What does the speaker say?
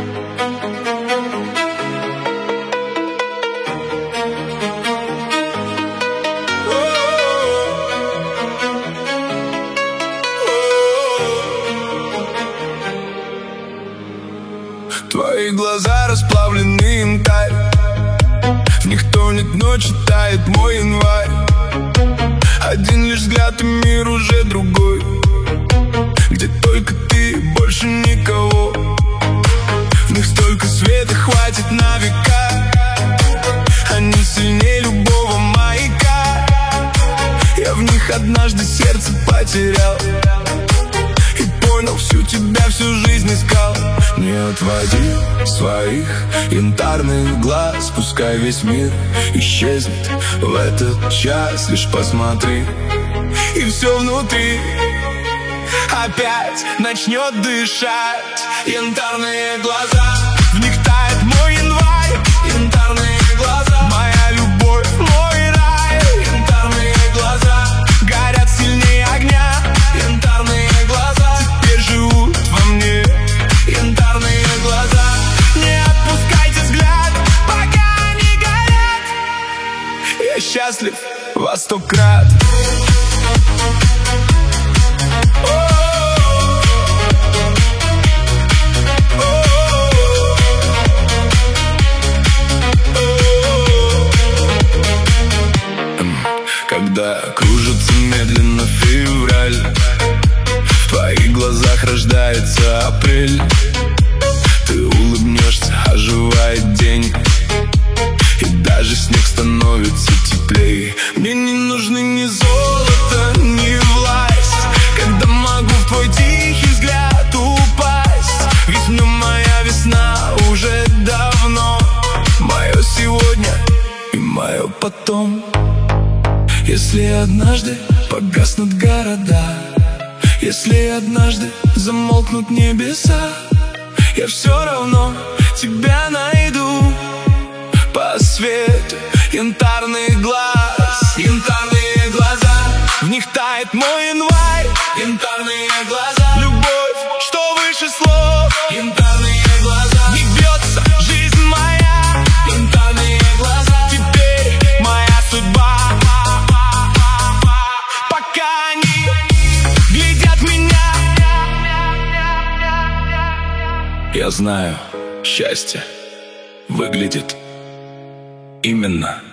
Твои глаза расплавлены янтарь, в них тонет ночь, тает мой январь. Один лишь взгляд и мир уже другой, где только ты, больше никого. В них столько света, хватит на века, они сильнее любого маяка. Я в них однажды сердце потерял и понял, всю тебя всю жизнь искал. Не отводи своих янтарных глаз, пускай весь мир исчезнет в этот час. Лишь посмотри, и все внутри опять начнет дышать. Янтарные глаза, в них тает мой январь. Янтарные глаза, моя любовь, мой рай. Янтарные глаза горят сильнее огня. Янтарные глаза теперь живут во мне. Янтарные глаза, не отпускайте взгляд, пока они горят. Я счастлив во 100 крат. Когда кружится медленно февраль, в твоих глазах рождается апрель. Ты улыбнешься, оживает день, и даже снег становится теплее. Мне не нужны ни золото, ни власть, когда могу в твой тихий взгляд упасть. Ведь в нем моя весна уже давно, мое сегодня и мое потом. Если однажды погаснут города, если однажды замолкнут небеса, я все равно тебя найду по свету янтарных глаз. Янтарные глаза, в них тает мой январь. Янтарные глаза, любовь, что выше слов. Янтарные глаза, не бьется жизнь моя. Янтарные глаза, теперь моя судьба. Пока они глядят меня, я знаю, счастье выглядит именно